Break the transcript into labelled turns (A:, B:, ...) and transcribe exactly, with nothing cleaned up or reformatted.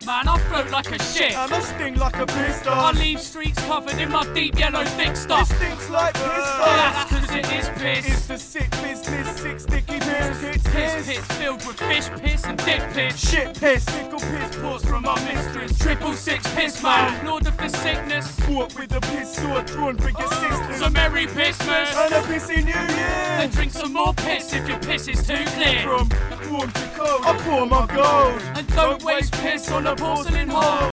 A: man, I float like a shit.
B: And I sting like a pistol.
A: I leave streets covered in my deep yellow thick stuff.
B: It stinks like piss.
A: That's cause it is piss.
B: It's the sick business, sick sticky piss. Piss,
A: Piss pits filled with fish piss and dick piss.
B: Shit piss, sickle piss,
A: Pause from my mistress. Triple six piss man, lord of the sickness.
B: walk with the piss sword drawn for your sisters.
A: So merry Pissmas.
B: And a pissy new year.
A: And drink some more piss if your piss is too clear.
B: From warm to cold, I pour my gold.
A: And don't waste piss on a porcelain hole.